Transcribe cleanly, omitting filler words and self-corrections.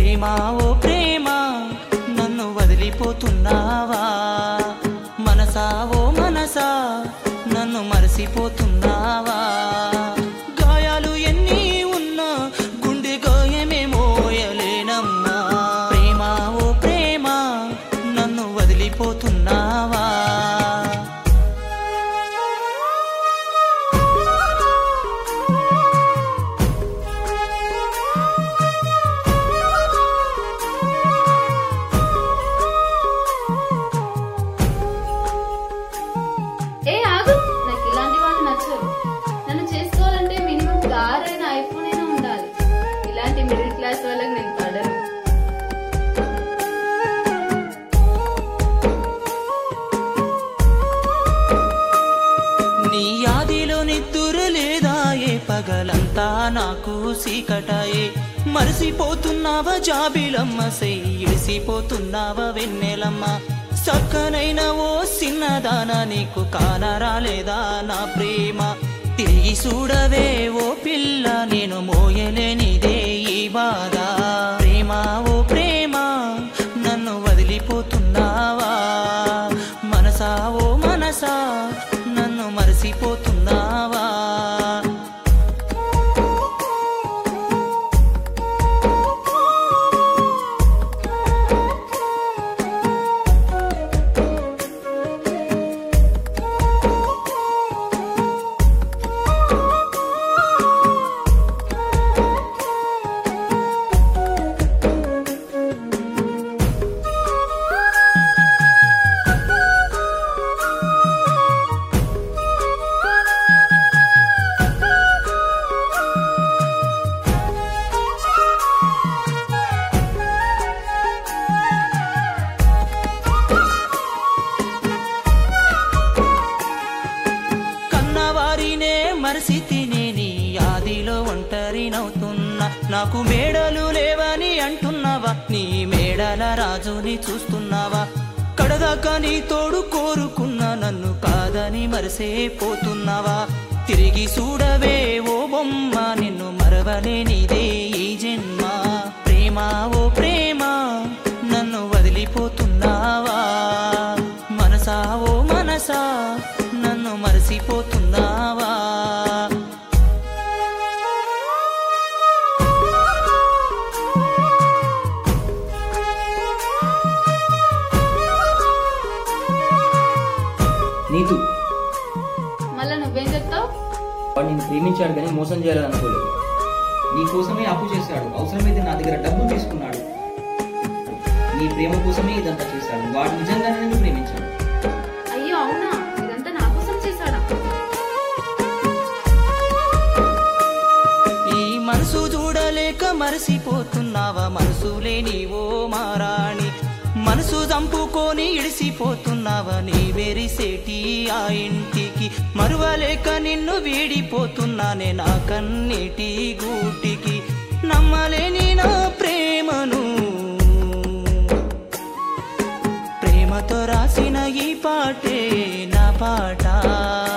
ప్రేమ ఓ ప్రేమ నన్ను వదిలిపోతున్నావా, మనసా ఓ మనసా నన్ను మరసిపోతున్నావా. గాయాలు ఎన్ని ఉన్నా గుండె గాయమే మోయలేనమ్మా. ప్రేమ ఓ ప్రేమ నన్ను వదిలిపోతున్నావా. నన్ను చేసుకోవాలంటే మినిమం కార్ అయినా ఐఫోన్ అయినా ఉండాలి. ఇలాంటి మిడిల్ క్లాస్ వాళ్ళకి నేను పడను. నీ ఆదిలో నిద్దురు లేదా ఏ పగలంతా నాకు సీకటాయే. మరిసిపోతున్నావా జాబిలమ్మ ఇడిసిపోతున్నావా వెన్నెలమ్మ. సక్కనైన ఓ సిన్నదాన నీకు కానరాలేదా నా ప్రేమ. తిరిగి చూడవే ఓ పిల్ల నేను మోయలేనిదే ఈ బాధ. ప్రేమ ఓ ప్రేమ నన్ను వదిలిపోతున్నావా, మనసా ఓ మనసా నన్ను మరసిపోతున్నావా. మరిసితినే నీ ఆదిలో ఒంటరినవుతున్నా. నాకు మేడలు లేవని అంటున్నావా, నీ మేడల రాజుని చూస్తున్నావా. కడదాకా నీ తోడు కోరుకున్నా నన్ను కాదని మరిసేపోతున్నావా. తిరిగి చూడవే ఓ బొమ్మ నిన్ను మరవలేనిదే ఈ జన్మ. ప్రేమ ఓ ప్రేమ నన్ను వదిలిపోతున్నావా, మనసా ఓ మనసా నన్ను మరసిపోతున్నావా. నీతు మళ్ళా నువ్వేం చెప్తావు? వాడు నేను ప్రేమించాడు కానీ మోసం చేయాలనుకోలేదు. నీ కోసమే అప్పు చేశాడు, అవసరమైతే నా దగ్గర డబ్బు తీసుకున్నాడు. నీ ప్రేమ కోసమే ఇదంతా చేశాడు. వాడు నిజంగానే నన్ను ప్రేమించాడు. అయ్యో అవునా, ఇదంతా నా కోసం చేశాడా? ఈ మనసు చూడలేక మరసిపోతున్నావా, మనసు లేని ఓ మారాణి. మనసు చంపుకొని ఇడిసిపోతున్నావా నీ వెరిసేటి ఆ ఇంటికి. మరువలేక నిన్ను వీడిపోతున్నానే నా కన్నీటి గూటికి. నమ్మలేని నా ప్రేమను ప్రేమతో రాసిన ఈ పాటే నా పాట.